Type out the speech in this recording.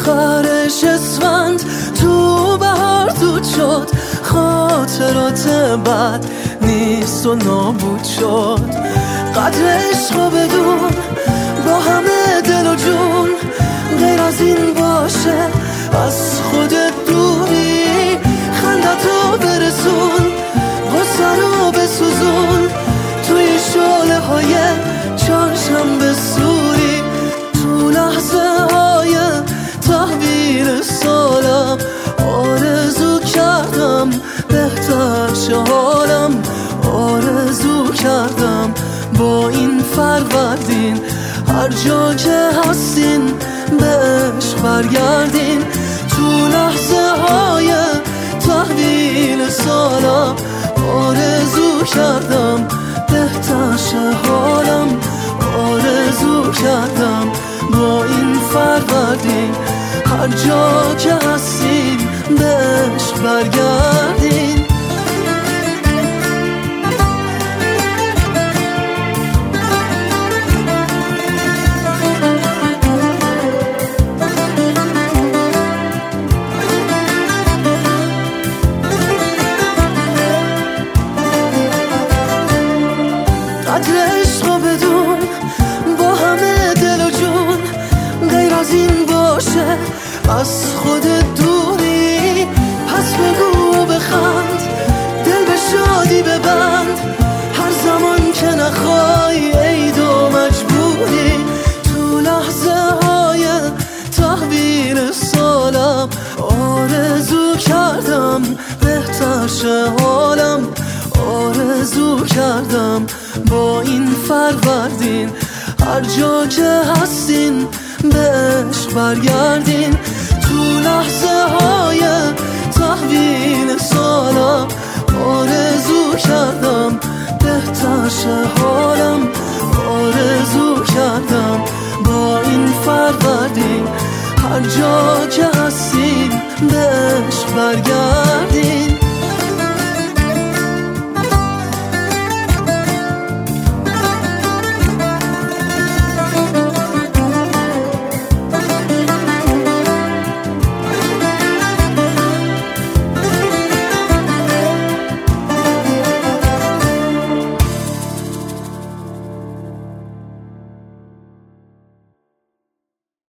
آخرش اسفند تو بهار دود شد، خاطرات بد نیست و نابود شد. قدر عشق و بدون با همه دل و جون، غیر از این باشه از خودت دوری. خندتو برسون، غصه رو بسوزون، توی شعله های چهارشنبه سوری. تو لحظه های تحویل سالم آرزو کردم بهتر شه حالم، آرزو کردم با این فروردین هر جا که هستین به عشق برگردین. تو لحظه های تحویل سالم آرزو کردم بهتر شه حالم، آرزو کردم با این فروردین هر جا که هستین به عشق برگردین. قدر عشق و بدون با همه دل و جون، غیر از این باشه از خودت دوری. پس بگو و بخند، دل به شادی ببند، هر زمان که نخوای عید و مجبوری. تو لحظه های تحویل سالم آرزو کردم بهتر شه حالم، آرزو کردم با این فروردین هر جا که هستین به عشق برگردین. تو لحظه های تحویل سالم آرزو کردم بهتر شه حالم، آرزو کردم با این فروردین هر جا که هستین